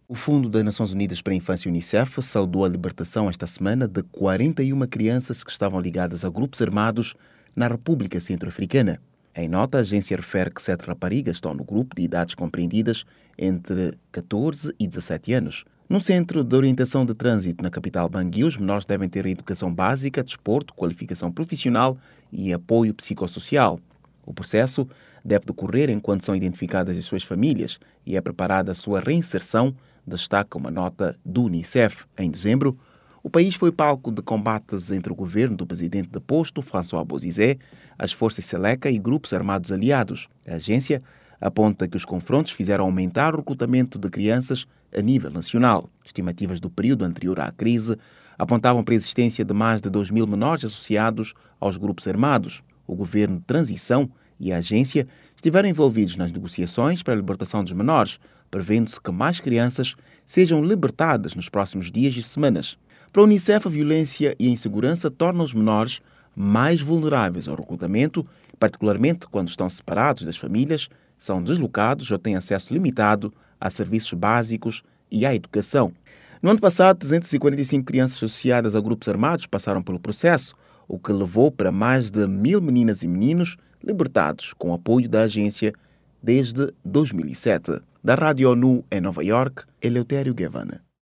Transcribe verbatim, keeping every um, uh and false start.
O Fundo das Nações Unidas para a Infância, Unicef, saudou a libertação esta semana de quarenta e uma crianças que estavam ligadas a grupos armados na República Centro-Africana. Em nota, a agência refere que sete raparigas estão no grupo de idades compreendidas entre catorze e dezassete anos. No Centro de Orientação de Trânsito na capital Bangui, os menores devem ter educação básica, desporto, qualificação profissional e apoio psicossocial. O processo deve decorrer enquanto são identificadas as suas famílias e é preparada a sua reinserção, destaca uma nota do Unicef. Em dezembro, o país foi palco de combates entre o governo do presidente deposto, François Bozizé, as forças Seleka e grupos armados aliados. A agência aponta que os confrontos fizeram aumentar o recrutamento de crianças a nível nacional. Estimativas do período anterior à crise apontavam para a existência de mais de dois mil menores associados aos grupos armados. O governo de transição e a agência estiveram envolvidos nas negociações para a libertação dos menores, prevendo-se que mais crianças sejam libertadas nos próximos dias e semanas. Para a Unicef, a violência e a insegurança tornam os menores mais vulneráveis ao recrutamento, particularmente quando estão separados das famílias, são deslocados ou têm acesso limitado a serviços básicos e à educação. No ano passado, trezentas e quarenta e cinco crianças associadas a grupos armados passaram pelo processo, o que levou para mais de mil meninas e meninos libertados com o apoio da agência desde dois mil e sete. Da Rádio ONU em Nova York, Eleutério Guevara.